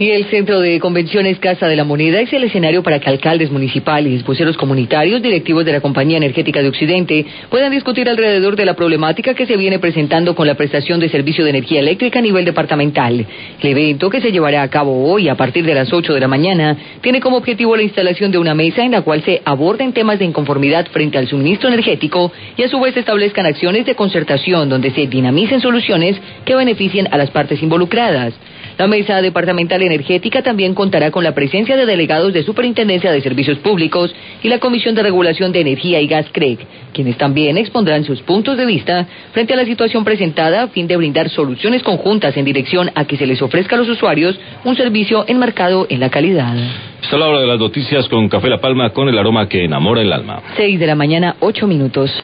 Y el Centro de Convenciones Casa de la Moneda es el escenario para que alcaldes municipales, voceros comunitarios, directivos de la Compañía Energética de Occidente puedan discutir alrededor de la problemática que se viene presentando con la prestación de servicio de energía eléctrica a nivel departamental. El evento, que se llevará a cabo hoy a partir de las 8 de la mañana, tiene como objetivo la instalación de una mesa en la cual se aborden temas de inconformidad frente al suministro energético y a su vez establezcan acciones de concertación donde se dinamicen soluciones que beneficien a las partes involucradas. La Mesa Departamental Energética también contará con la presencia de delegados de Superintendencia de Servicios Públicos y la Comisión de Regulación de Energía y Gas CREG, quienes también expondrán sus puntos de vista frente a la situación presentada a fin de brindar soluciones conjuntas en dirección a que se les ofrezca a los usuarios un servicio enmarcado en la calidad. Está la hora de las noticias con Café La Palma, con el aroma que enamora el alma. 6 de la mañana, 8 minutos.